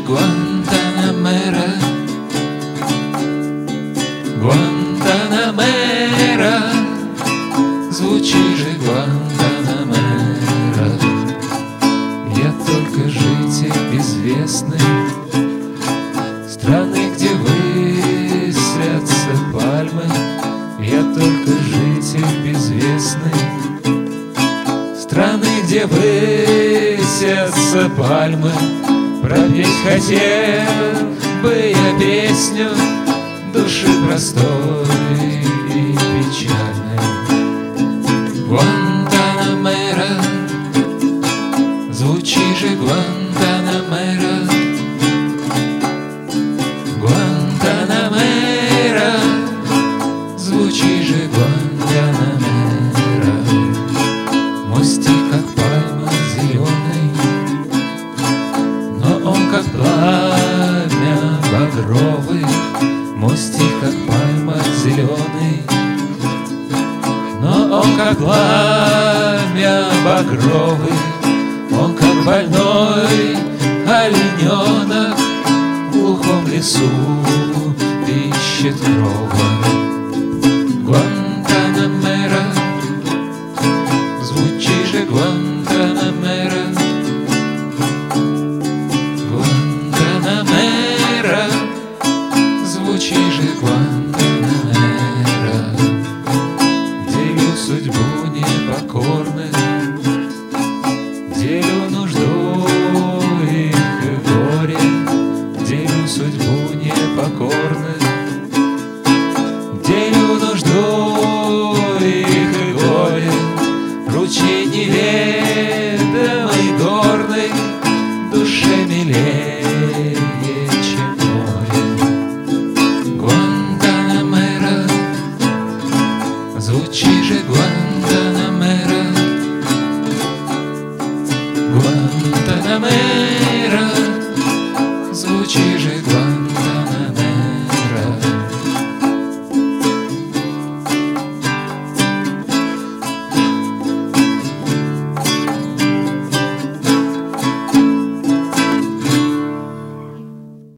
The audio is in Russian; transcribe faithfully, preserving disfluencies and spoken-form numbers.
Гуантанамера, Гуантанамера, звучи же, Гуантанамера. Я только житель безвестной страны, где высятся пальмы. Я только житель безвестной страны, где высятся пальмы. Пропеть хотел бы я песню души простой и печальной. Гуантанамера, звучи же, Гуантанамера, Гуантанамера, звучи же, Гуантанамера. Мостик, как пальма зеленый, но он как пламя багровый. Мостик, как пальма зеленый, но он как пламя багровый. Он как больной олененок в глухом лесу ищет крова. Гуантанамера, звучи же, Гуантанамера, Гуантанамера, звучи же, Гуантанамера. Делю судьбу непокорных, делю нужду их и горе, делю судьбу непокорных, делю